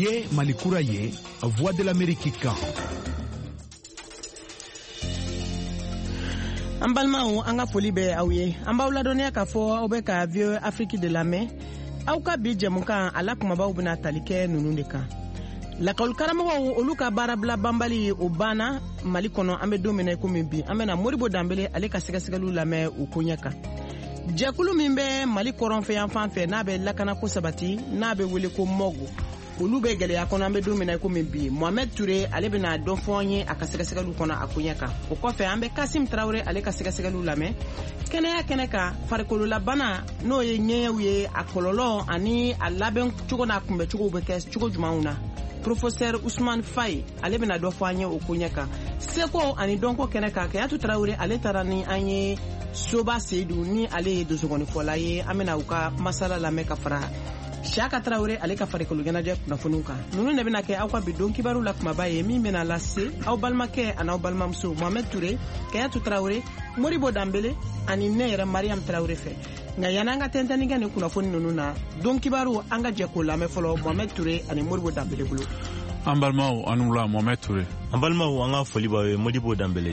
Niye Malikura ye, Voix de l'Amérique kan. An balimaw an ka foli bɛ aw ye. An b'aw ladɔnniya k'a fɔ aw bɛ ka VOA Afrique de lamɛn. Aw ka bi jɛmukan a la kumabaw bɛna tali kɛ ninnu de kan. Lakɔlikaramɔgɔw olu ka baarabila banbali o banna Mali kɔnɔ. An bɛ don min na komi bi an bɛna Modibo Danbele ale ka sɛgɛsɛgɛliw lamɛn u koɲɛ kan. Jɛkulu min bɛ Mali kɔrɔnfɛ yan fan fɛ n'a bɛ lakana ko sabati n'a bɛ wele ko MOGU. Olu bɛ gɛlɛya kɔnɔ an bɛ don min na komi bi Mohamed Touré ale bɛna dɔ fɔ an ye a ka sɛgɛsɛgɛliw kɔnɔ a koɲɛ kan. O kɔfɛ an bɛ Kasim Traoré ale ka sɛgɛsɛgɛliw lamɛn. Kɛnɛya kɛnɛ kan farikololabana n'o ye ɲɛɲɛw ye a kɔlɔlɔ ani a labɛn cogo n'a kunbɛ cogo bɛ kɛ cogo jumɛnw na. Professeur Ousmane Faye ale bɛna dɔ fɔ an ye o koɲɛ kan. Seko ani dɔnko kɛnɛ kan Kayatu Traoré ale taara ni an ye Soba Seydou ni ale ye dosogɔnifɔla ye an bɛna u ka masala lamɛn ka fara Siaka Traoré ale ka farikolo ɲɛnajɛ kunnafoniw kan. Ninnu de bɛna kɛ aw ka bidon kibaru la kumaba ye min bɛna lase aw balimakɛ ani aw balimamuso Mohamed Touré, Kayatu Traoré, Modibo Danbele ani ne yɛrɛ Mariam Traoré fɛ. Nka yan'an ka tɛntɛnni kɛ nin kunnafoni ninnu na don kibaru an ka jɛ k'o lamɛn fɔlɔ Mohamed Touré ani Modibo Danbele bolo. An balimaw ani wula Mohamed Touré. An balimaw an ka foli b'aw ye Modibo Danbele.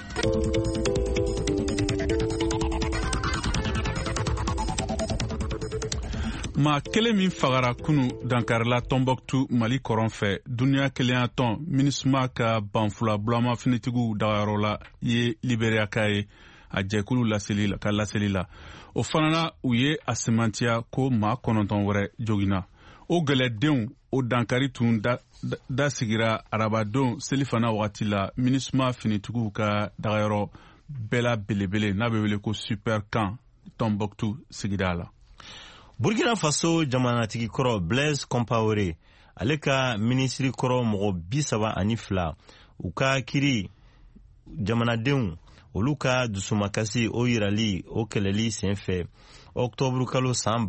Ma kelen min fagara kunu dankarila Tombouctou Mali kɔrɔn fɛ duniya kelenya tɔn MINUSMA ka banfula bulama finitigiw dagayɔrɔ la ye Libéria ka ye a jɛkulu laseli la. O fana na u ye a semantiya ko maa 9 wɛrɛ joginna. O gɛlɛdenw o dankari tun da sigira arabadon selifana wagati la MINUSMA finitigiw ka dagayɔrɔ bɛɛ belebele n'a bɛ wele ko Super Camp Tombouctou sigida la. Burkina Faso jamanatigi kɔrɔ Blaise Compaoré ale ka ministri kɔrɔ mɔgɔ 32 u ka kiri jamanadenw olu ka dusumakasi o yirali o kɛlɛli senfɛ octobre kalo san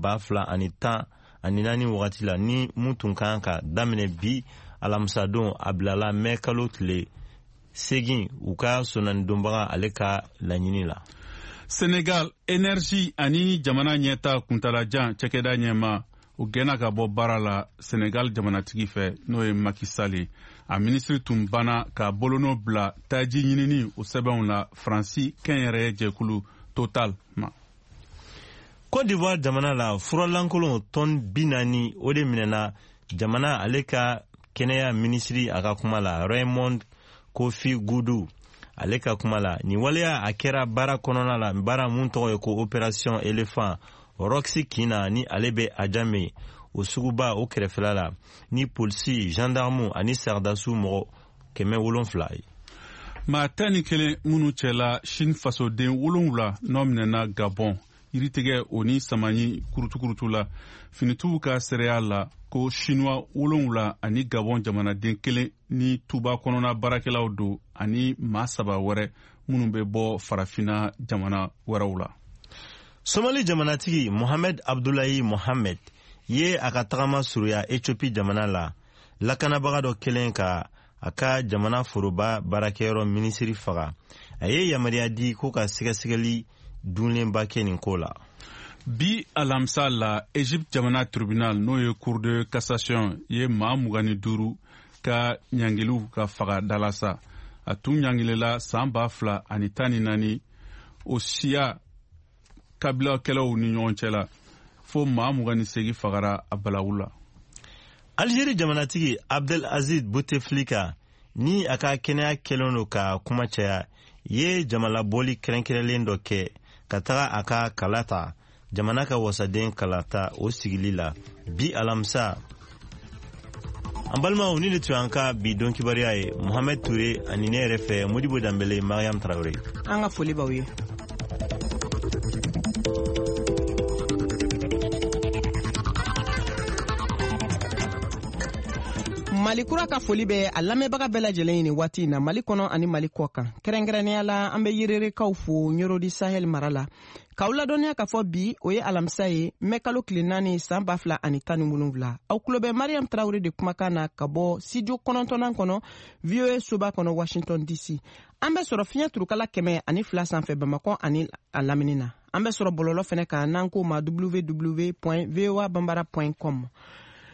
2014 wagati la ni mun tun kan ka daminɛ bi alamisadon a bilala mɛ kalo tile 8 u ka sonanidonbaga ale ka laɲini la. Senegal Énergie ani jamana ɲɛta kuntalajan cɛkɛda ɲɛma u gɛnna ka bɔ baara la Senegal jamanatigi fɛ n'o ye Macky Sall a ministri tun banna ka bolonɔ bila taji ɲinini o sɛbɛnw la Faransi kɛnyɛrɛye jɛkulu Total ma. Côte d'Ivoire jamana la furalankolon tɔn 40 o de minɛna jamana ale ka kɛnɛya ministri a ka kuma la Raymond Kofi Goudou ale ka kuma la ni waleya a kɛra baara kɔnɔna la baara mun tɔgɔ ye ko Opération Elephant Roxy Kina ni ale bɛ a jame o suguba o kɛrɛfɛla la ni polisi gendarme ani sardasu mɔgɔ 700 ye. Maa 11 minnu cɛla Chine fasoden 7 n'o minɛna Gabon yiritigɛ o ni Samanyi kurutukurutu la finitigiw ka seereya la ko Chinois 7 ani Gabon jamanaden 1 ni tuba kɔnɔna baarakɛlaw don ani maa 3 wɛrɛ minnu bɛ bɔ farafina jamana wɛrɛw la. Somali jamanatigi Mohamed Abdullahi Mohamed ye a ka tagama suruya Ethiopie jamana la lakanabaga dɔ kelen ka a ka jamana foroba baarakɛyɔrɔ minisiri faga a ye yamariya di ko ka sɛgɛsɛgɛli dunlenba kɛ nin ko la. Bi alamisa la Egypte jamana tribunal n'o ye Cour de cassation ye maa 25 ka ɲangiliw ka faga dalasa a tun ɲangilela san 2014 o siya kabilakɛlaw ni ɲɔgɔn cɛ la fo maa 28 fagara a balawu la. Algérie jamanatigi Abdel Aziz Bouteflika ni a ka kɛnɛya kɛlen do ka kuma caya ye jamalabɔli kɛrɛnkɛrɛnlen dɔ kɛ ka taga a ka kalata jamana ka wasaden kalata o sigili la bi alamisa. An balimaw ni de tun an ka bi don kibariya ye Mohamed Touré ani ne yɛrɛ fɛ Modibo Danbele Mariam Traoré. An ka foli b'aw ye. Mali kura ka foli bɛ a lamɛnbaga bɛɛ lajɛlen ni waati in na Mali kɔnɔ ani Mali kɔ kan. Kɛrɛnkɛrɛnnenya la an bɛ yirerekaw fo Yorodi Sahel mara la. K'aw ladɔnniya ka fɔ bi o ye alamisa ye mɛ kalo tile 4 san 2017. Aw tulo bɛ Mariam Traoré de kumakan na ka bɔ studio 9 kɔnɔ VOA Soba kɔnɔ Washington DC. An bɛ sɔrɔ fiɲɛ turukala 102 sanfɛ Bamakɔ ani a lamini na. An bɛ sɔrɔ bɔlɔlɔ fɛnɛ kan n'an ko ma www.voabambara.com.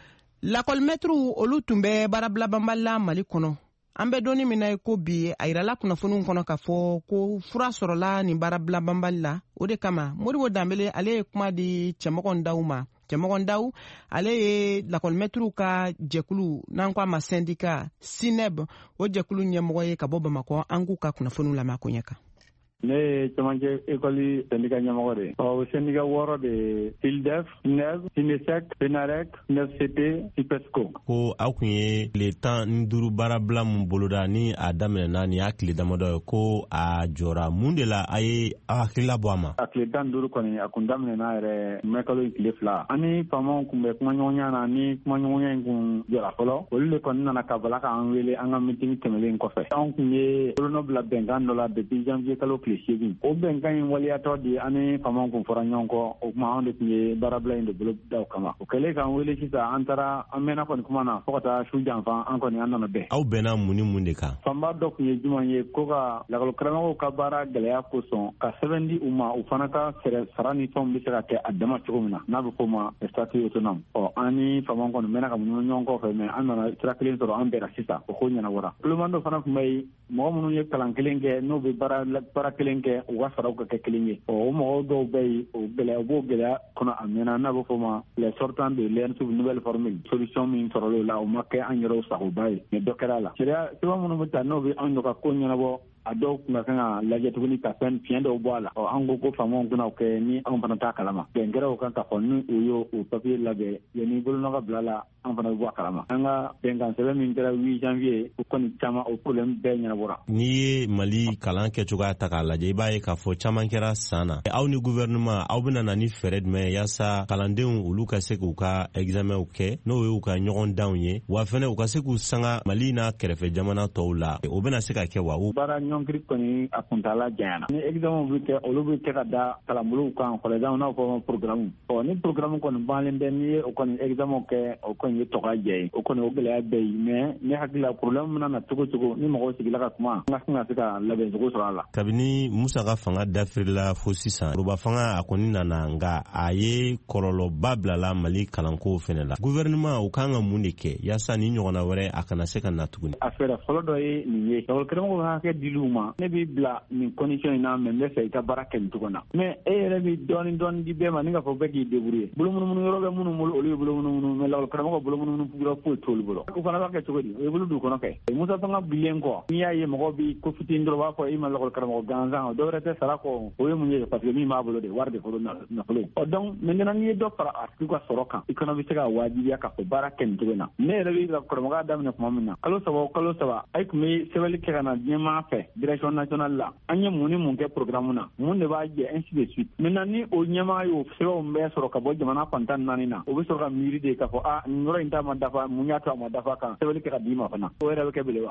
lakɔlimɛtiriw olu tun bɛ baarabila banbali la Mali kɔnɔ. An bɛ dɔɔni min na ye ko bi a yirala kunnafoniw kɔnɔ k'a fɔ ko fura sɔrɔla nin baarabila banbali la. O de kama Modibo Danbele ale ye kuma di Cɛmɔgɔ Ndaw ma. Cɛmɔgɔ Ndaw ale ye lakɔlimɛtiriw ka jɛkulu n'an ko a ma syndicat SINEB o jɛkulu ɲɛmɔgɔ ye ka bɔ Bamakɔ. An k'u ka kunnafoniw lamɛn a ko ɲɛ kan. Ne ye camancɛ école syndicat ɲɛmɔgɔ de. O syndicat 6 de SILDEF, SINEB, SINESEC, PENAREC, SINEFCT, SIPESCO. Ko aw kun ye tile 15 baarabila mun boloda ni a daminɛna ni y'a tile damadɔ ye ko a jɔra mun de la a ye hakilila bɔ a ma. A tile 15 kɔni a kun daminɛna yɛrɛ mɛkalo in tile 2. Ani faamaw kun bɛ kumaɲɔgɔnya na ni kumaɲɔgɔnya in kun jɔra fɔlɔ. Olu de kɔni nana ka bala k'an wele an ka meeting tɛmɛlen kɔfɛ. Anw kun ye bolonɔ bila bɛnkan dɔ la depuis janvier kalo tile 8. O bɛnkan in waliyatɔ de ani faamaw kun fɔra ɲɔgɔn kɔ. O kuma anw de kun ye baarabila in de bolo da o kama. O kɛlen k'an wele sisan an taara an mɛnna kɔni kuma na fo ka taa su janfan an kɔni an nana bɛn. Aw bɛnna mun ni mun de kan? Fanba dɔ kun ye jumɛn ye ko ka lakɔlikaramɔgɔw ka baara gɛlɛya kosɔn ka sɛbɛn di u ma u fana ka sara ni fɛnw bɛ se ka kɛ a dama cogo min na n'a bɛ fɔ o ma statut autonome. An ni faamaw kɔni mɛnna ka munumunu ɲɔgɔn kɔfɛ mɛ an nana sira kelen sɔrɔ an bɛnna sisan o ko ɲɛnabɔra. Kuleman dɔ fana kun bɛ yen mɔgɔ minnu ye kalan kelen kɛ n'u bɛ baara kelen kɛ u ka saraw ka kɛ kelen ye. O mɔgɔw dɔw bɛ yen o gɛlɛya u b'o gɛlɛya kɔnɔ a mɛnna n'a bɛ fɔ o ma les sortants de l'ENSUV nouvelle formule solution min sɔrɔla o la o ma kɛ an yɛrɛw sagoba ye mɛ dɔ kɛra a la. Sariya sɛbɛn minnu bɛ ta n'o bɛ anw ka ko ɲɛnabɔ a dɔw kun ka kan ka lajɛ tuguni ka fɛn fiɲɛ dɔw bɔ a la. An ko faamaw kunna kɛ ni anw fana t'a kalama. Bɛnkɛrɛw kan ka fɔ ni u y'o papier labɛn yanni bolonɔ ka bila la an fana bɛ bɔ a kalama. An ka bɛnkan sɛbɛn min kɛra 8 janvier o kɔni caman o problème bɛɛ ɲɛnabɔra. N'i ye Mali kalan kɛcogoya ta k'a lajɛ i b'a ye k'a fɔ caman kɛra san na. Aw ni gouvernement aw bɛna na ni fɛɛrɛ jumɛn yaasa kalandenw olu ka se k'u ka examenw kɛ n'o ye u ka ɲɔgɔn danw ye wa fɛnɛ u ka se k'u sanga Mali n'a kɛrɛfɛ jamana tɔw la. O bɛna se ka kɛ wa? Ɲɔngiri kɔni a kuntala janyana ni examen bɛ kɛ olu bɛ kɛ ka da kalanbolow kan par exemple n'a fɔ programme ni programme kɔni banlen bɛ ni ye o kɔni examen kɛ o kɔni ye tɔgɔ jɛ ye o kɔni o gɛlɛya bɛ yen mais ne hakili la problème mana na cogo cogo ni mɔgɔw sigila ka kuma an ka kan ka se ka labɛn cogo sɔrɔ a la. Kabini Musa ka fanga dafirila fo sisan Yoruba fanga a kɔni nana nka a ye kɔlɔlɔba bilala Mali kalanko fɛnɛ la. Gouvernement o kan ka mun de kɛ yaasa ni ɲɔgɔnna wɛrɛ a kana se ka na tuguni? A fɛɛrɛ fɔlɔ dɔ ye nin ye lakɔlikaramɔgɔw ka hakɛ dil'u ma ne b'i bila nin condition in na mɛ n bɛ fɛ i ka baara kɛ nin cogo na mais e yɛrɛ bɛ dɔɔni di bɛɛ ma ni ka fɔ bɛɛ k'i débrouiller bolomunumunu yɔrɔ bɛ minnu bolo olu ye bolomunumunu mais lakɔlikaramɔgɔ bolomunumunu yɔrɔ foyi t'olu bolo u fana b'a kɛ cogo di o ye bolo d'u kɔnɔ kɛ Musa fanga bilen kɔ n'i y'a ye mɔgɔ bi ko fitinin dɔrɔn b'a fɔ i ma lakɔlikaramɔgɔ gansan dɔw wɛrɛ tɛ sara kɔ o ye mun ye parce que min b'a bolo de wari de fɔlɔ nafolo donc maintenant n'i ye dɔ fara a tigi ka sɔrɔ kan i fana bɛ se ka wajibiya k'a fɔ baara kɛ nin cogo na ne yɛrɛ bɛ lakɔlikaramɔgɔya daminɛ tuma min na kalo saba a tun bɛ sɛbɛnni kɛ ka na diɲɛmaa fɛ direction nationale la an ye mun ni mun kɛ programme na mun de b'a jɛ ainsi de suite maintenant ni o ɲɛmaa y'o sɛbɛnw bɛɛ sɔrɔ ka bɔ jamana fantan naani na o bɛ sɔrɔ ka miiri de k'a fɔ nin yɔrɔ in t'a ma dafa mun y'a to a ma dafa kan sɛbɛnni kɛ ka d'i ma fana o yɛrɛ bɛ kɛ belewa.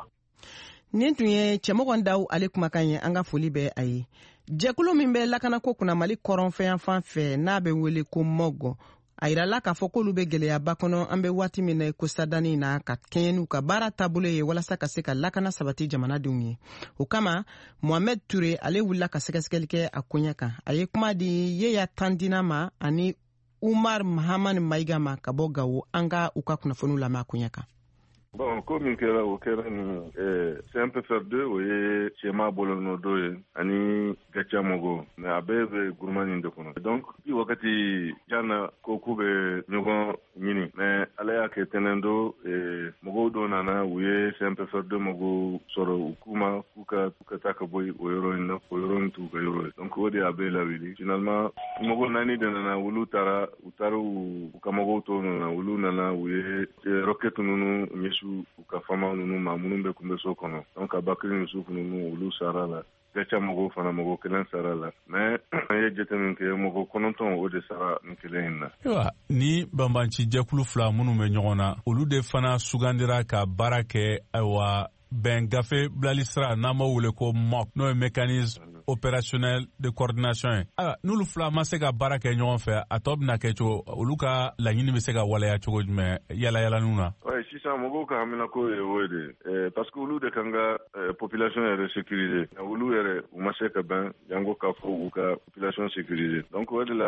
Nin tun ye Cɛmɔgɔ Ndaw ale kumakan ye an ka foli bɛ a ye. Jɛkulu min bɛ lakanako kunna Mali kɔrɔnfɛn fan fɛ n'a bɛ wele ko MOG a yirala k'a fɔ k'olu bɛ gɛlɛyaba kɔnɔ an bɛ waati min na ko sadani na ka kɛɲɛ n'u ka baara taabolo ye walasa ka se ka lakana sabati jamanadenw ye. O kama Mohamed Ture ale wulila ka sɛgɛsɛgɛli kɛ a ko ɲɛ kan. A ye kuma di Yeya Tandina ma ani Umar Mahamani Maiga ma ka bɔ Gawo an ka u ka kunnafoniw lamɛn a ko ɲɛ kan. Bon, comme il kɛra o kɛra nin CNPFR2 o ye cɛma bolonɔ dɔ ye ani gacha mɔgɔw mais a bɛɛ bɛ groupement nin de kɔnɔ donc i wagati jan na ko k'u bɛ ɲɔgɔn ɲini mais ala y'a kɛ tɛnɛn do mɔgɔw dɔ nana u ye CNPFR2 mɔgɔw sɔrɔ u k'u ma k'u ka taa ka bɔ o yɔrɔ in na o yɔrɔ in t'u ka yɔrɔ ye donc o de a bɛɛ lawuli finalement mɔgɔ naani de nana olu taara u ka mɔgɔw tɔw nana olu nana u ye roquette ninnu ɲɛsu u ka fama ninnu ma minnu bɛ kunbɛ so kɔnɔ donc Abakiri ni Yusufu ninnu olu sara la gacha mɔgɔw fana mɔgɔ kelen sara la mais an ye jate min kɛ mɔgɔ 9 o de sara nin kelen in na. Ayiwa ni banbanci jɛkulu fila minnu bɛ ɲɔgɔn na olu de fana sugandira ka baara kɛ ayiwa bɛn gafe bilali sira n'an b'o wele ko MOC n'o ye mécanisme opérationnel de coordination ye. N'olu fila ma se ka baara kɛ ɲɔgɔn fɛ a tɔ bɛna kɛ cogo olu ka laɲini bɛ se ka waleya cogo jumɛn yalayalaninw na. Sisan mɔgɔw ka hamina ko ye o de parce que olu de kan ka population yɛrɛ sécuriser olu yɛrɛ u ma se ka bɛn jango k'a fɔ u ka population sécuriser donc o de la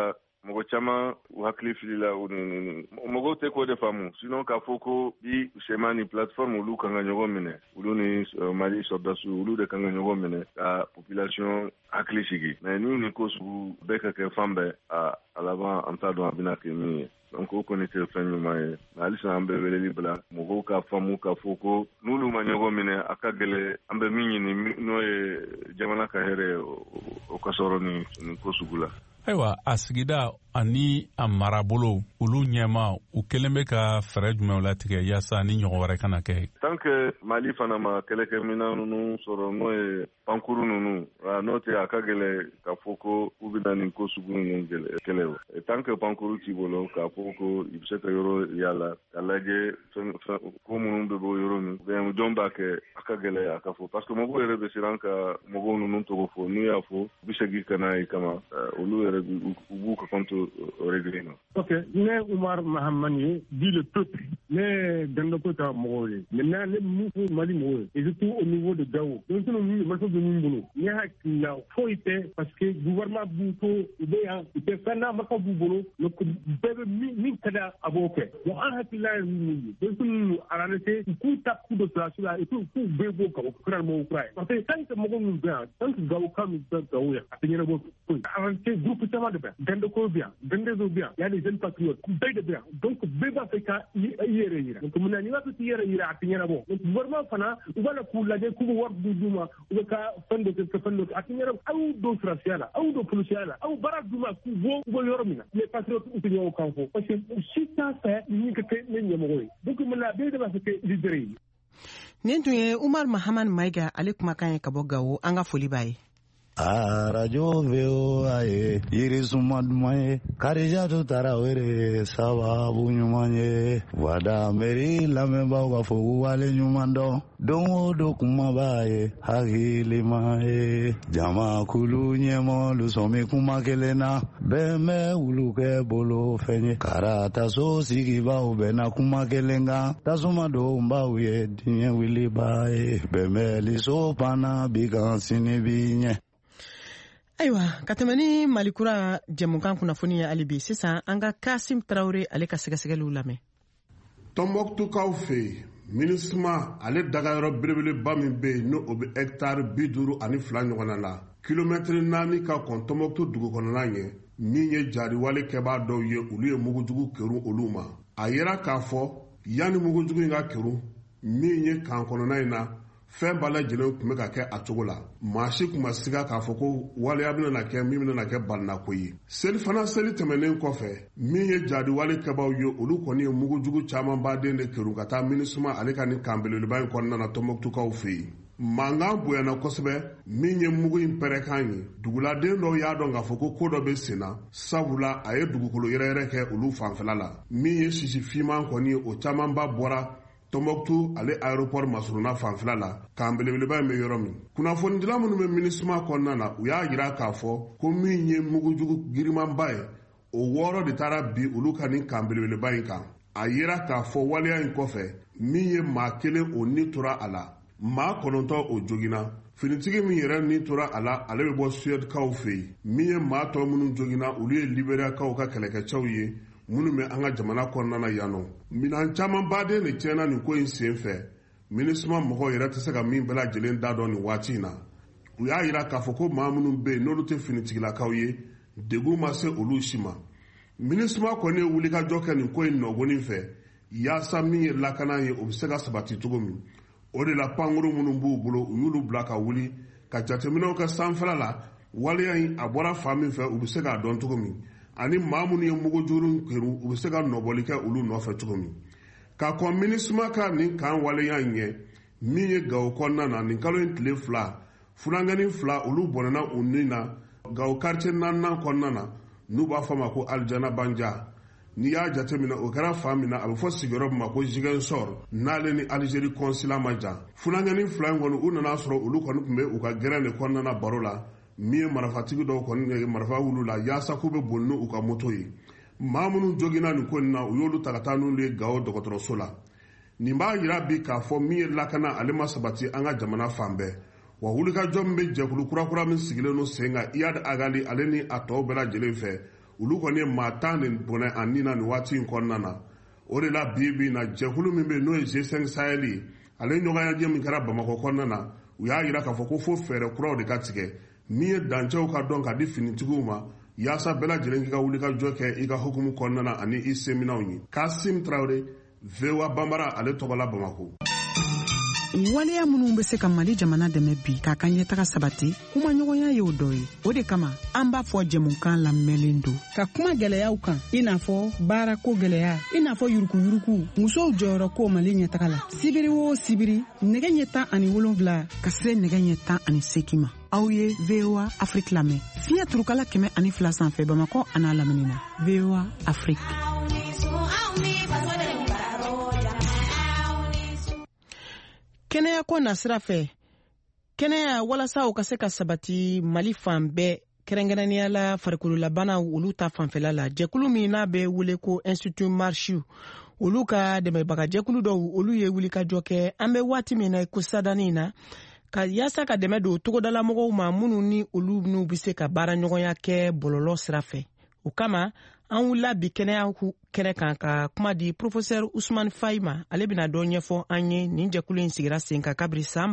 mɔgɔ caman u hakili filila o mɔgɔw tɛ k'o de faamu sinon k'a fɔ ko bi sema ni plateforme olu kan ka ɲɔgɔn minɛ olu ni Mali sɔrdasiw olu de kan ka ɲɔgɔn minɛ ka population hakili sigi mais ni nin ko sugu bɛɛ ka kɛ fan bɛɛ a laban an t'a dɔn a bɛna kɛ min ye donc o kɔni tɛ fɛn ɲuman ye halisa an bɛ weleli bila mɔgɔw ka faamu k'a fɔ ko n'olu ma ɲɔgɔn minɛ a ka gɛlɛ an bɛ min ɲini n'o ye jamana ka hɛrɛ o ka sɔrɔ nin ko sugu la. Ayiwa a sigida ani a marabolo olu ɲɛma u kelen bɛ ka fɛɛrɛ jumɛnw latigɛ yaasa ni ɲɔgɔn wɛrɛ kana kɛ. Tant que Mali fana ma kɛlɛkɛminɛn ninnu sɔrɔ n'o ye pankuru ninnu n'o tɛ a ka gɛlɛ k'a fɔ ko u bɛ na nin ko sugu ninnu kɛlɛ o. Tant que pankuru t'i bolo k'a fɔ ko i bɛ se ka yɔrɔ yala ka lajɛ ko minnu bɛ bɔ yɔrɔ min bɛn jɔn b'a kɛ a ka gɛlɛ a ka fɔ parce que mɔgɔw yɛrɛ bɛ siran ka mɔgɔw ninnu tɔgɔ fɔ n'u y'a fɔ u bɛ segin ka n'a ye kama olu yɛrɛ u b'u ka compte régler. Ok, ne Oumar Mahamani dit le peuple, ne Dandokota Mouré, maintenant les mouvements Mali Mouré, et surtout au niveau de Gao. Donc nous, le marché de Nimbolo, il y a faux été parce que le gouvernement Bouto, il était fait là, marché Boubolo, le bébé Minkada Aboké. Donc en fait, là, donc nous, à la réalité, coup de place là, et tout bébé comme au Ukraine. Parce que tant que Mogo nous vient, tant que Gao nous vient, à tenir le bon. En réalité, groupe de bien, Dandoko bien, Dandezo bien. Il y a des jeunes patriotes, bien. Donc, Béba fait qu'à y donc, mon ami va tout y aller à Tignera. Donc, vraiment, on va le coup, la découverte du Douma, ou le cas, fin de quelque fin de Tignera, ou d'autres raciales, ou d'autres policiales, ou Barak Douma, ou Yormina, les patriotes ou Tignera au campo. Parce que si ça fait, il n'y a que les Niamoroy. Donc, mon ami va fait l'idée. Nentuye Oumar Mahaman Maïga, Alek Makanye Kabogao, Anga Folibaye. Radio VOA Irisuma Dumaye Karijatu Tarawere Sababu Nyumanye Wada Meri Lameba Wafu Wale Nyumando Dongo Dokumabaye Hagili Mae Jama Kulu Nyemo Lusomi Kumakelena Beme Uluke Bolo Fenye Karata So Sigiba Ubena Kumakelenga Tasuma Do Mbawe Dinye Wilibaye Beme Liso Pana Bigansini Binye. Ayiwa ka tɛmɛ ni malikura jɛmukan kunnafoni ye hali bi sisan an ka Kasim Tarawele ale ka sɛgɛsɛgɛliw lamɛn. Tɔnbɔkutukaw fɛ MINUSMA ale dagayɔrɔ belebeleba min bɛ yen n'o bɛ hectare 52 ɲɔgɔnna la kilomɛtiri 4 ka kɔn Tɔnbɔkutu dugu kɔnɔna ɲɛ min ye jariwale kɛbaa dɔw ye olu ye mugujugu kɛru olu ma a yera k'a fɔ yanni mugujugu in ka kɛru min ye kan kɔnɔna in na fɛn b'a lajɛlen tun bɛ ka kɛ a cogo la maa si tun ma siga k'a fɔ ko waleya bɛna kɛ min bɛna kɛ balinako ye selifana seli tɛmɛnen kɔfɛ min ye jadiwale kɛbaw ye olu kɔni ye mugujugu caman baden de kɛru ka taa MINUSMA ale ka nin kan belebeleba in kɔnɔna na Tɔnbɔkutukaw fɛ yen mankan bonyana kosɛbɛ min ye mugu in pɛrɛkan ye duguladen dɔw y'a dɔn k'a fɔ ko dɔ bɛ sen na sabula a ye dugukolo yɛrɛyɛrɛ kɛ olu fanfɛla la min ye sisi fiman kɔni ye o camanba bɔra Tɔnbɔkutu ale aéroport masuruna fanfɛla la kan belebeleba in bɛ yɔrɔ min kunnafonidila minnu bɛ MINUSMA kɔnɔna na u y'a jira k'a fɔ ko min ye mugujugu girimanba ye o 6 de taara bi olu ka nin kan belebeleba in kan a yira k'a fɔ waleya in kɔfɛ min ye maa kelen o ni tora a la maa 9 o joginna finitigi min yɛrɛ ni tora a la ale bɛ bɔ Suèdekaw fɛ yen min ye maa tɔ minnu joginna olu ye Libériyakaw ka kɛlɛkɛcɛw ye minnu bɛ an ka jamana kɔnɔna na yan nɔ minɛn caman baden de tiɲɛna nin ko in sen fɛ MINUSMA mɔgɔw yɛrɛ tɛ se ka min bɛɛ lajɛlen da dɔn nin waati in na u y'a jira k'a fɔ ko maa minnu bɛ yen n'olu tɛ finitigilakaw ye degun ma se olu si ma MINUSMA kɔni ye wulikajɔ kɛ nin ko in nɔgɔnin fɛ yaasa min ye lakana ye o bɛ se ka sabati cogo min o de la pankuru minnu b'u bolo u y'olu bila ka wuli ka jateminɛw kɛ sanfɛla la waleya in a bɔra fan min fɛ u bɛ se k'a dɔn cogo min ani maa minnu ye mugujuru kɛru u bɛ se ka nɔbɔli kɛ olu nɔfɛ cogo min ka kɔn MINUSMA ka nin kan waleya in ɲɛ min ye Gawo kɔnɔna na nin kalo in tile 2 funankɛni 2 olu bɔnɛna u nin na Gawo quartier 4nan kɔnɔna na n'u b'a fɔ ma ko Aljana Banja n'i y'a jateminɛ o kɛra fan min na a bɛ fɔ sigiyɔrɔ min ma ko Ziguinchor n'ale ni Algérie consulat ma jan funankɛni 2 in kɔni u nana sɔrɔ olu kɔni tun bɛ u ka gɛrɛn de kɔnɔna na baro la min ye marifatigi dɔw kɔni ye marifa wulu la yaasa k'u bɛ boli n'u ka moto ye maa minnu joginna nin ko in na u y'olu ta ka taa n'olu ye Gawo dɔgɔtɔrɔso la nin b'a jira bi k'a fɔ min ye lakana ale ma sabati an ka jamana fan bɛɛ wa wulikajɔ min bɛ jɛkulu kurakura min sigilen no sen kan Iyad Agali ale ni a tɔw bɛɛ lajɛlen fɛ olu kɔni ye maa 10 de bɔnɛ a nin na nin waati in kɔnɔna na. O de la bi bi na jɛkulu min bɛ n'o ye G5 Sahel ye ale ɲɔgɔnyaje min kɛra Bamakɔ kɔnɔna na u y'a yira k'a fɔ ko fo fɛɛrɛ kuraw de ka tigɛ min ye dancɛw ka dɔn ka di finitigiw ma yaasa bɛɛ lajɛlen k'i ka wuli ka jɔ kɛ i ka hukumu kɔnɔna na ani i seminaw ye. Kasim Traoré, VOA Bambara, ale tɔgɔla Bamakɔ. waleya minnu bɛ se ka Mali jamana dɛmɛ bi k'a ka ɲɛtaga sabati kuma ɲɔgɔnya ye o dɔ ye. O de kama an b'a fɔ jɛmukan lamɛnlen don ka kuma gɛlɛyaw kan i n'a fɔ baarako gɛlɛya, i n'a fɔ yurukuyuruku, musow jɔyɔrɔ ko Mali ɲɛtaga la. Sibiri o sibiri nɛgɛ ɲɛ 17 ka se nɛgɛ ɲɛ 18 ma. Aw ye VOA Afrique lamɛn fiɲɛ turukala 102 sanfɛ Bamakɔ an'a lamini na. VOA Afrique. Kɛnɛya ko nasira fɛ kɛnɛya walasa u ka se ka sabati Mali fan bɛɛ kɛrɛnkɛrɛnnenya la farikololabana olu ta fanfɛla la jɛkulu min n'a bɛ wele ko Institut Marchu olu ka dɛmɛbaga jɛkulu dɔw olu ye wuli ka jɔ kɛ an bɛ waati min na ko sadani na ka yaasa ka dɛmɛ don togodala mɔgɔw ma minnu ni olu n'u bɛ se ka baara ɲɔgɔnya kɛ bɔlɔlɔ sira fɛ. O kama an wulila bi kɛnɛya kɛnɛ kan ka kuma di Professeur Ousmane Faye ma. Ale bɛna dɔ ɲɛfɔ an ye nin jɛkulu in sigira sen kan kabiri san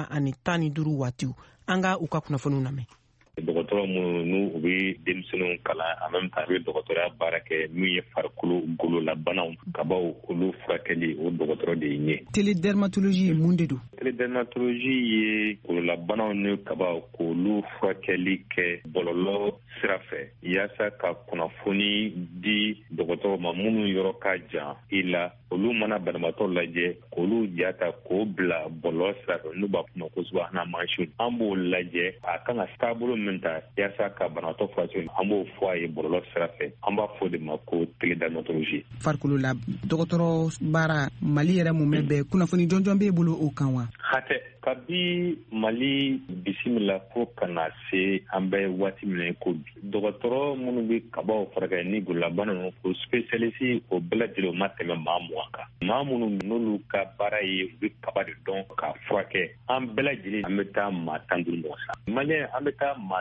2015 waatiw. An ka u ka kunnafoniw lamɛn. Dɔgɔtɔrɔ minnu n'u bɛ denmisɛnninw kalan en même temps u bɛ dɔgɔtɔrɔya baara kɛ min ye farikolo gololabanaw kabaw olu furakɛli o dɔgɔtɔrɔ de ye ɲɛ. Télédermatologie ye mun de don? Télédermatologie ye gololabanaw ni kabaw k'olu furakɛli kɛ bɔlɔlɔ sira fɛ yaasa ka kunnafoni di dɔgɔtɔrɔ ma minnu yɔrɔ ka jan i la olu mana banabaatɔ lajɛ k'olu jata k'o bila bɔlɔlɔ sira fɛ n'u b'a fɔ ma ko subahana mansin an b'o lajɛ a kan ka taabolo min ta yaasa ka banabaatɔ furakɛ an b'o fɔ a ye bɔlɔlɔ sira fɛ an b'a fɔ de ma ko télédermatologie. Farikolo la dɔgɔtɔrɔ baara Mali yɛrɛ mun bɛ kunnafoni jɔnjɔn b'e bolo o kan wa? Hatɛ kabi Mali bisimila fo kana se an bɛ waati min na ko bi dɔgɔtɔrɔ minnu bɛ kabaw furakɛ ni gololabana ninnu ko spécialiste o bɛɛ lajɛlen o ma tɛmɛ maa 20 kan. Maa minnu n'olu ka baara ye u bɛ kaba de dɔn k'a furakɛ an bɛɛ lajɛlen an bɛ taa maa 15 ɲɔgɔn sa. Maliyɛn an bɛ taa maa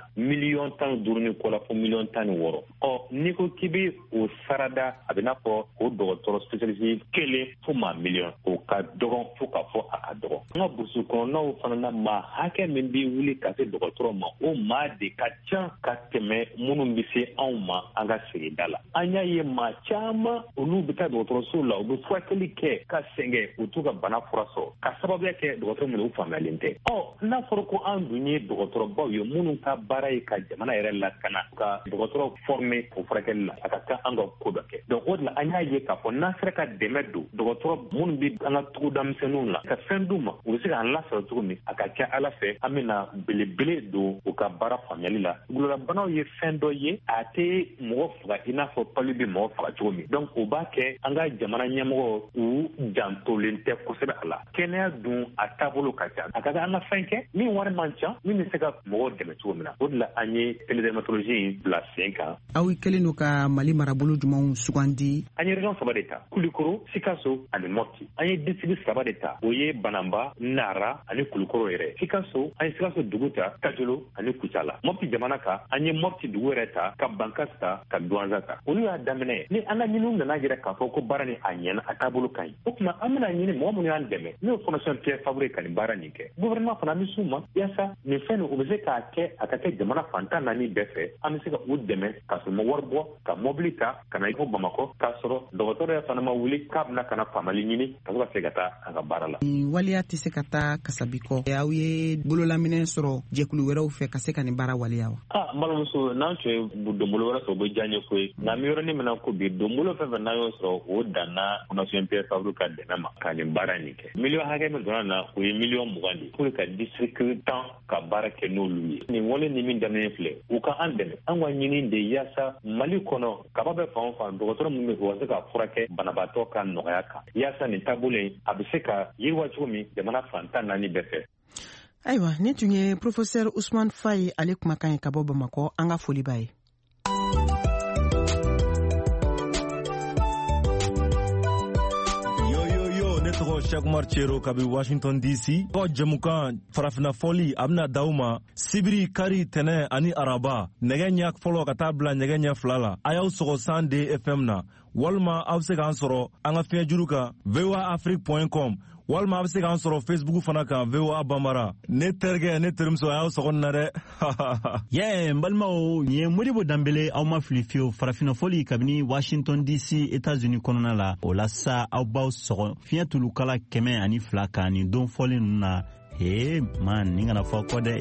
15 ni kɔ la fo 16 n'i ko k'i bɛ o sarada a bɛ n'a fɔ o dɔgɔtɔrɔ spécialiste kelen fo maa 1 million o ka dɔgɔn fo k'a fɔ a ka dɔgɔn. An ka burusi kɔnɔnaw fana na maa hakɛ min bɛ wuli ka se dɔgɔtɔrɔ ma o maa de ka ca ka tɛmɛ minnu bɛ se anw ma an ka sigida la. An y'a ye maa caman olu bɛ taa dɔgɔtɔrɔso la u bɛ furakɛli kɛ ka sɛgɛn u t'u ka bana fura sɔrɔ ka sababuya kɛ dɔgɔtɔrɔ minnu faamuyalen tɛ. N'a fɔra ko an dun ye dɔgɔtɔrɔbaw ye minnu ka baara ye ka jamana yɛrɛ lakana ka dɔgɔtɔrɔ former o furakɛli la a ka kan an ka ko dɔ kɛ. Donc o de la an y'a ye k'a fɔ n'an sera ka dɛmɛ don dɔgɔtɔrɔ minnu bɛ an ka togoda misɛnninw la ka fɛn d'u ma u bɛ se k'an lasɔrɔ cogo min a ka kɛ Ala fɛ an bɛna belebele don u ka baara faamuyali la. Gololabanaw ye fɛn dɔ ye a tɛ mɔgɔ faga i n'a fɔ pali bɛ mɔgɔ faga cogo min. Donc o b'a kɛ an ka jamana ɲɛmɔgɔ u jantolen tɛ kosɛbɛ a la. Kɛnɛya dun a taabolo ka ca a ka kan an ka fɛn kɛ min wari man ca min bɛ se ka mɔgɔw dɛmɛ cogo min na. O de la an ye télédermatologie bila sen kan. Aw kɛlen don ka Mali marabolo jumɛnw sugandi? An ye région 3 de ta Kulikoro, Sikaso ani Mopti. An ye district 3 de ta o ye Banamba, Nara ani Kulikoro yɛrɛ. Sikaso an ye Sikaso dugu ta Kajolo ani Kucala. Mopti jamana kan an ye Mopti dugu yɛrɛ ta ka Bankas ta ka Douanza ta. Olu y'a daminɛ ni an ka ɲiniw nana yɛrɛ k'a fɔ ko baara ni a ɲɛna a taabolo ka ɲi. O tuma an bɛna ɲini mɔgɔ minnu y'an dɛmɛ n'o ye Fondation Pierre Fabre ka nin baara nin kɛ. Gouvernement fana bɛ s'u ma yaasa nin fɛn nin o bɛ se k'a kɛ a ka kɛ jamana fantan naani bɛɛ fɛ an bɛ se ka u dɛmɛ ka sɔrɔ ma wari bɔ ka mobili ta ka na i fɔ Bamakɔ k'a sɔrɔ dɔgɔtɔrɔ yɛrɛ fana ma wuli k'a bɛna ka na faamali ɲini ka se ka taa an ka baara la. Waleya tɛ se ka taa kasabi kɔ. Aw ye bololaminɛ sɔrɔ jɛkulu wɛrɛw fɛ ka se ka nin baara waleya wa? N balimamuso n'an tun ye donbolo wɛrɛ sɔrɔ o bɛ diya n ye koyi nka mi yɔrɔnin min na ko bi donbolo fɛn fɛn n'an y'o sɔrɔ o danna Fondation Pierre Fabre ka dɛmɛ ma ka nin baara nin kɛ. Miliyɔn hakɛ min donna na o ye miliyɔn 20 de pour ka district 10 ka baara kɛ n'olu ye. Nin wale ni min daminɛ filɛ u ka an dɛmɛ an ka ɲini de yaasa Mali kɔnɔ kaba bɛ fan o fan dɔgɔtɔrɔ min bɛ u ka se ka furakɛ banabaatɔ ka nɔgɔya kan yaasa nin taabolo in a bɛ se ka yiriwa cogo min jamana fantan naani bɛɛ fɛ. Ayiwa nin tun ye Professeur Ousmane Faye ale kumakan ye ka bɔ Bamakɔ an ka foli b'a ye. Ne tɔgɔ Cheikh Umar Chero kabi Washington DC. Ko jamukan farafina foli abna dauma sibiri kari tene ani araba nege nyak folo ka tabla nege nya flala ayaw sogo sande FM na walma abse kan soro anga fiya juruka voaafrique.com walma abse kan soro Facebook fana kan VOA Bambara ne terge ne terumso ayaw sogo nare yeah mbalmao nye Modibo Dambele aw ma filifio farafina foli kabini Washington DC États-Unis konona la ola sa aw baw sogo fiya tulukala keme ani flaka ni don foli na hey man ninga na foko de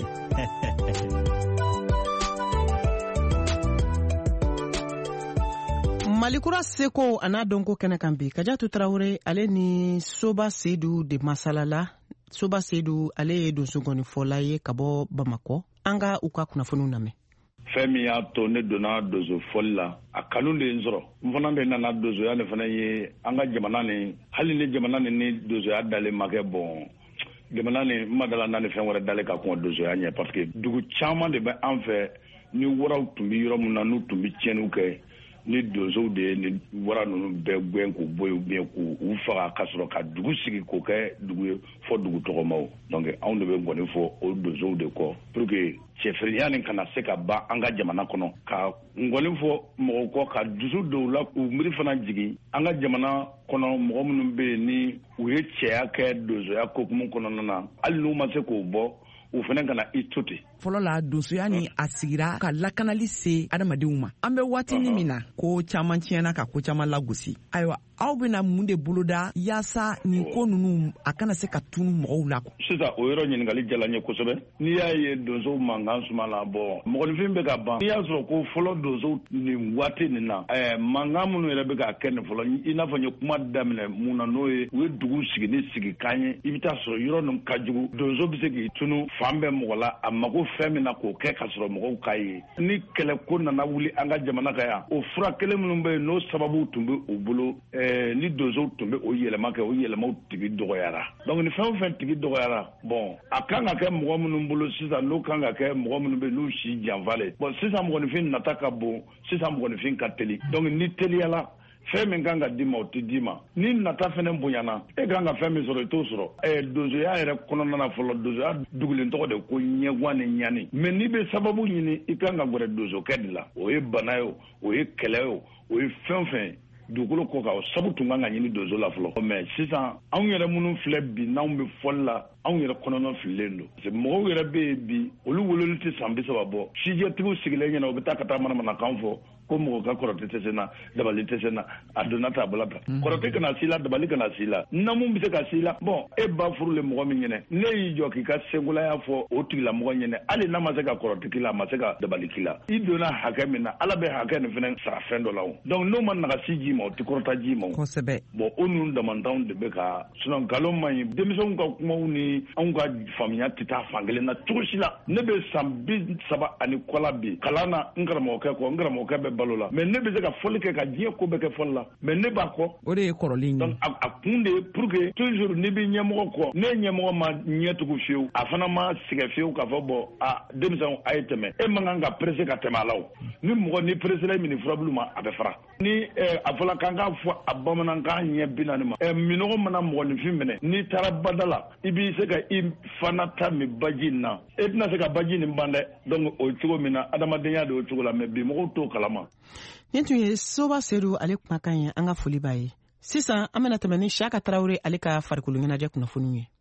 Malikura Seko ana donko kene kambi Kajatu Traore ale ni Soba Seydou de Masalala Soba Seydou ale don songoni folaye kabo Bamako anga uka kunafunu name Femi ya to ne donna dozo folla a kanu de nzoro mfana de nana dozo ya ne fana ye anga jamana ne hali ne jamana ne ni dozo ya dale make bon jamana ne madala na ne fen wara dale ka ko dozo ya nye parce que dugu chama de ba en fait ni wara tumbi yoro mun na nu tumbi tienu ke ni dozo de ni wara no be gwen ko boy bien ko u fara kasoro ka dugu sigi ko ke dugu fo dugu to mawo donc on de be ngone fo o dozo de ko pour que chefriani kana seka ba anga jamana kono ka ngone fo mo ko ka duzu do la u miri fana jigi anga jamana kono mo munum be ni u ye cheya ke dozo ya ko mun kono na allu ma se ko bo u fana kana ituti fɔlɔ la donsoya ni a sigira ka lakanali se adamadenw ma an bɛ waati min na ko caman tiɲɛna ka ko caman lagosi ayiwa aw bɛna mun de boloda yaasa nin ko ninnu a kana se ka tunu mɔgɔw la sisan o yɔrɔ ɲininkali jala n ye kosɛbɛ n'i y'a ye donsow mankan suma la bɔn mɔgɔninfin bɛ ka ban n'i y'a sɔrɔ ko fɔlɔ donsow nin waati nin na mankan minnu yɛrɛ bɛ ka kɛ nin fɔlɔ i n'a fɔ n ye kuma daminɛ mun na n'o ye u ye dugu sigi ni sigikan ye i bɛ taa sɔrɔ yɔrɔ ninnu ka jugu donso bɛ se k'i tunu fan bɛɛ mɔgɔ la a mago fɛn min na k'o kɛ ka sɔrɔ mɔgɔw ka ye ni kɛlɛ ko nana wuli an ka jamana ka yan o fura kelen minnu bɛ yen n'o sababu tun bɛ u bolo ni donsow tun bɛ o yɛlɛma kɛ o yɛlɛmaw tigi dɔgɔyara donc ni fɛn o fɛn tigi dɔgɔyara bon a kan ka kɛ mɔgɔ minnu bolo sisan n'o kan ka kɛ mɔgɔ minnu bɛ n'u si janfalen bon sisan mɔgɔninfin nata ka bon sisan mɔgɔninfin ka teli donc ni teliyala fɛn min kan ka d'i ma o tɛ d'i ma ni nata fɛnɛ bonyana e kan ka fɛn min sɔrɔ i t'o sɔrɔ donsoya yɛrɛ kɔnɔna na fɔlɔ donsoya dugulen tɔgɔ de ko ɲɛguwan ni ɲani mais n'i bɛ sababu ɲini i kan ka gɛrɛ donsokɛ de la o ye bana ye o ye kɛlɛ ye o ye fɛn fɛn dugukolo kɔ kan o sabu tun kan ka ɲini donso la fɔlɔ mais sisan anw yɛrɛ minnu filɛ bi n'anw bɛ fɔli la anw yɛrɛ kɔnɔna fililen don parce que mɔgɔw yɛrɛ bɛ yen bi olu wololi tɛ san 30 bɔ sijɛtigiw sigilen ɲɛna u bɛ taa ka taa manamanakan fɔ ko mɔgɔ ka kɔrɔtɛ tɛ se na dabali tɛ se na a donna ta bala ta kɔrɔtɛ kana si la dabali kana si la namu bɛ se ka si la bon e ba furu le mɔgɔ min ɲɛnɛ ne y'i jɔ k'i ka senkolaya fɔ o tigila mɔgɔ ɲɛnɛ hali n'a ma se ka kɔrɔtɛ k'i la a ma se ka dabali k'i la i donna hakɛ min na ala bɛ hakɛ nin fɛnɛ sara fɛn dɔ la o donc n'o ma nagasi ji ma o tɛ kɔrɔta ji ma o kosɛbɛ bon o ninnu damantanw de bɛ ka sinon nkalon man ɲi denmisɛnw ka kumaw ni anw ka faamuya tɛ taa fan kelen na cogo si la ne bɛ san 30 ani kɔ la bi kalan na n karamɔgɔkɛ kɔ n karamɔgɔkɛ bɛ balo la mais ne bɛ se ka fɔli kɛ ka diɲɛ ko bɛɛ kɛ fɔli la mais ne b'a kɔ o de ye kɔrɔlen donc a kun de ye pour que toujours ni bɛ ɲɛmɔgɔ kɔ ne ɲɛmɔgɔ ma ɲɛ tugu fiyewu a fana ma sɛgɛ fiyewu k'a fɔ bɔn denmisɛnw a ye tɛmɛ e man kan ka presse ka tɛmɛ a la o ni mɔgɔ ni presse la minɛ furabulu ma a bɛ fara ni a fɔla k'an k'a fɔ a bamanankan ɲɛ 40 ma minɔgɔ mana mɔgɔninfin minɛ n'i taara bada la i b'i se ka i fana ta min baji in na e tɛna se ka baji nin ban dɛ donc o cogo min na adamadenya de o cogo la mais bi mɔgɔw t'o kalama. Nin tun ye Soba Seydou ale kumakan ye an ka foli b'a ye sisan an bɛna tɛmɛ ni Siyaka Tarawele ale ka farikolo ɲɛnajɛ kunnafoniw ye.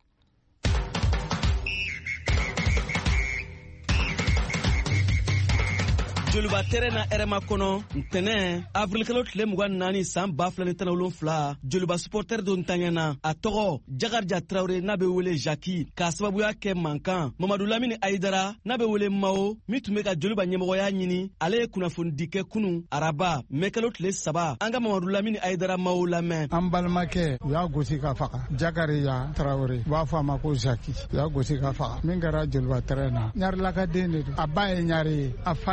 joliba tɛrɛ na ɛrɛma kɔnɔ ntɛnɛ avrilikalo tile 24 san 2017 joliba supporter do ntanyana a tɔgɔ jagarja Traore n'a bɛ wele Jaki k'a sababuya kɛ mankan Mamadu Lamini Ayidara n'a bɛ wele Mao min tun bɛ ka joliba ɲɛmɔgɔya ɲini ale ye kunnafoni di kɛ kunu araba mɛkalo tile 3 an ka Mamadu Lamini Ayidara Mao lamɛn. An balimakɛ u y'a gosi ka faga Jakariya Traore u b'a fɔ a ma ko Jaki u y'a gosi ka faga min kɛra joliba tɛrɛ na ɲarilaka den de don a ba ye ɲari ye a fa ye Traore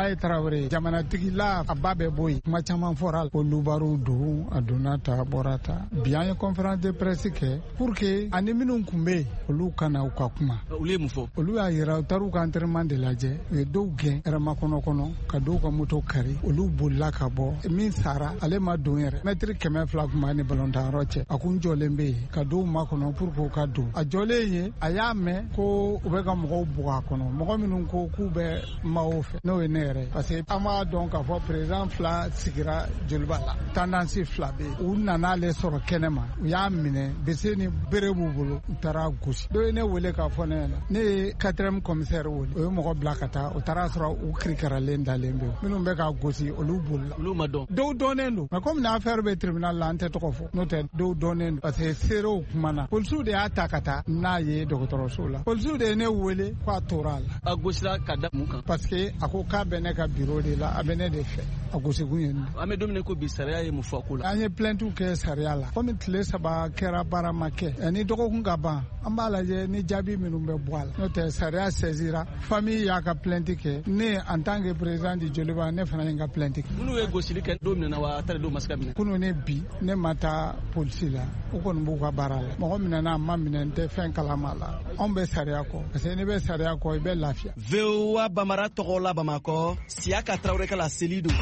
Traoré jamana tigila ababe boy kuma caman fɔra ko lubaru don a donna ta bɔra ta bi an ye conférence de presse kɛ pour que ani minnu kun bɛ olu kana u ka kuma olu ye mun fɔ olu y'a yira u taara ka entraînement de lajɛ u ye dɔw gɛn rama kɔnɔ ka dɔw ka moto kari olu bolila ka bɔ min sara ale ma don yɛrɛ mètre 200 kuma ni ballon-tan-yɔrɔ cɛ a kun jɔlen bɛ yen ka dɔw ma kɔnɔ pour que u ka don a jɔlen ye a y'a mɛn ko u bɛ ka mɔgɔw bugɔ a kɔnɔ mɔgɔ minnu ko k'u bɛ maaw fɛ n'o ye ne yɛrɛ parce que an b'a dɔn k'a fɔ président fila sigira joliba la tendance fila bɛ yen u nana ale sɔrɔ kɛnɛ ma u y'a minɛ bese ni bere b'u bolo u taara gosi dɔ ye ne wele k'a fɔ ne ɲɛna ne ye 4e commissaire wele o ye mɔgɔ bila ka taa o taara sɔrɔ u kirikaralen dalen bɛ minnu bɛ ka gosi olu bolila olu ma dɔn dɔw dɔnnen don mais comme affaire bɛ tribunal la an tɛ tɔgɔ fɔ n'o tɛ dɔw dɔnnen don parce que seerew kumana polisiw de y'a ta ka taa n'a ye dɔgɔtɔrɔso la polisiw de ye ne wele k'a tora a la a gosira ka da mun kan parce que a ko k'a bɛ ne ka bureau de la a bɛ ne de fɛ a gosikun ye an bɛ don min ko bi sariya ye mun fɔ ko la an ye plaintes kɛ sariya la komi tile 3 kɛra baara ma kɛ ni dɔgɔkun ka ban an b'a lajɛ ni jaabi minnu bɛ bɔ a la n'o tɛ sariya saisira famille y'a ka plainte kɛ ne en tant que président du Joliba ne fana ye n ka plainte kɛ minnu ye gosili kɛ don minɛ na wa a taara don ma se ka minɛ kunu ne bi ne ma taa polisi la u kɔni b'u ka baara la mɔgɔ minɛna a ma minɛ n tɛ fɛn kalama la anw bɛ sariya kɔ parce que n'i bɛ sariya kɔ i bɛ lafiya VOA Bamara tɔgɔ la Bamakɔ Siaka Traoré ka la seli don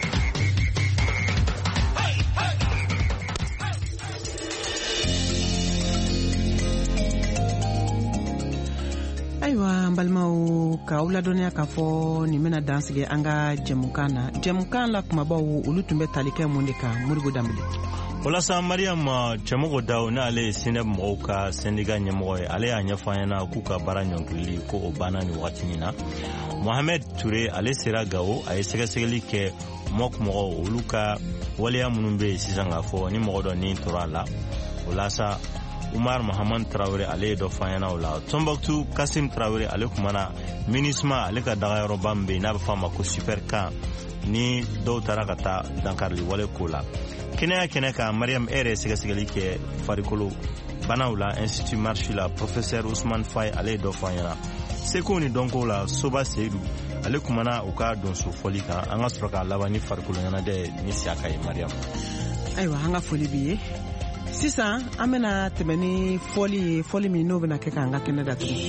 ayiwa an balimaw k'aw ladɔnniya k'a fɔ nin bɛna dansigi an ka jɛmukan na jɛmukan la kumabaw olu tun bɛ tali kɛ mun de kan Moribo Danbele walasa Mariam Cɛmɔgɔ Daw n'ale ye Seneb mɔgɔw ka syndicat ɲɛmɔgɔ ye ale y'a ɲɛfɔ an ɲɛna k'u ka baara ɲɔngirili ko o banna ni wagatinin na Mohamed Touré ale sera Gawo a ye sɛgɛsɛgɛli kɛ mɔgɔw olu ka waleya minnu bɛ yen sisan k'a fɔ ni mɔgɔ dɔ ni tora a la walasa Umar Mahaman Traoré ale ye dɔ fɔ an ɲɛna o la Tombouctou Kassim Traoré ale kumana MINUSMA ale ka dagayɔrɔba min bɛ yen n'a bɛ fɔ a ma ko Supercam ni dɔw taara ka taa dankarili wale ko la kɛnɛ kan Mariam yɛrɛ sɛgɛsɛgɛli kɛ farikolo banaw la Institut Marchi la professeur Ousmane Faye ale ye dɔ fɔ an ɲɛna seko ni dɔnko la Soba Seydou ale kumana u ka donso fɔli kan an ka sɔrɔ k'a laban ni farikolo ɲɛnajɛ ni Siaka ye Mariam ayiwa an ka foli b'i ye sisan an bɛna tɛmɛ ni fɔli min n'o bɛna kɛ k'an ka kɛnɛ datugu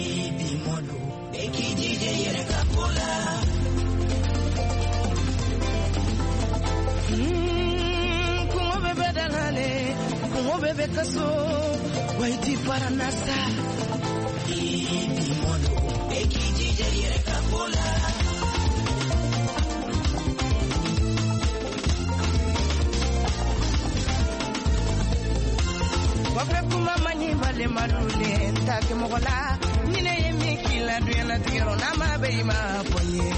Como bebe caso, waiti para nasa. Mono, eki DJ Capola. Wabre kuma mani vale malule, take mogola. Nine yemi kila duena tiro na mabe ma ponye.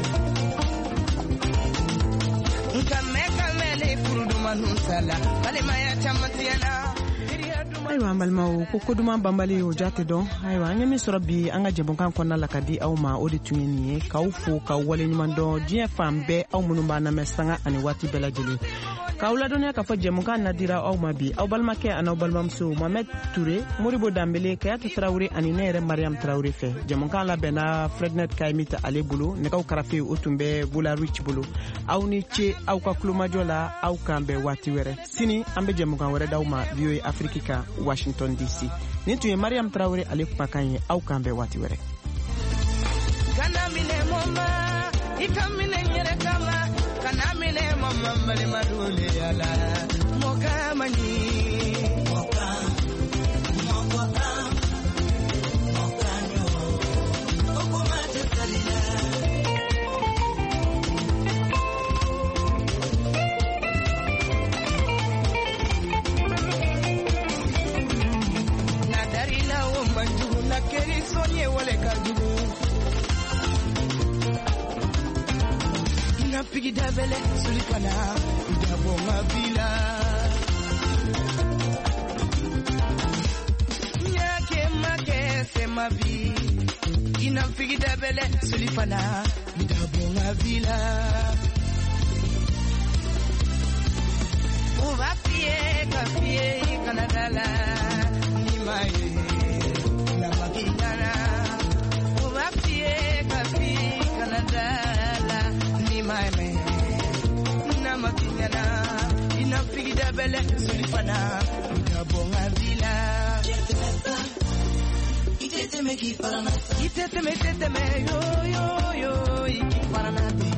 Kamele furudu manusala, vale maya chamatiana. ayiwa an balimaw ko koduman banbali o jate dɔn ayiwa an ye min sɔrɔ bi an ka jɛmukan kɔnɔna la ka di aw ma o de tun ye nin ye k'aw fo k'aw waleɲuman dɔn diɲɛ fan bɛɛ aw minnu b'an lamɛn sanga ani waati bɛɛ lajɛlen k'aw ladɔnniya k'a fɔ jɛmukan nadira aw ma bi aw balimakɛ ani aw balimamuso Mohamed Touré Moribo Danbele Kayatu Traoré ani ne yɛrɛ Mariam Traoré fɛ jɛmukan labɛnna Frednet Kayimita ale bolo nɛgɛw karafe o tun bɛ Bola Rich bolo aw ni ce aw ka kulomajɔ la aw kan bɛn waati wɛrɛ sini an bɛ jɛmukan wɛrɛ d'aw ma VOA Afrique kan Washington DC nin tun ye Mariam Traoré ale kumakan ye aw kan bɛn waati wɛrɛ kana mine mama ikamine nyere kama kana mine mama mbali madule ala moka mani moka nyo okuma tsalila nadarila o manju na keri sonye wale kajugu Pigi dabele sulipana idabo mabila nyake make sema vi ina pigi dabele sulipana idabo mabila uvapie kafie kanadala ni mai na magina uvapie kafie kanadala ni mai bele sulifana gabonga vila itete me ki paranata itete me yo yo yo ki paranata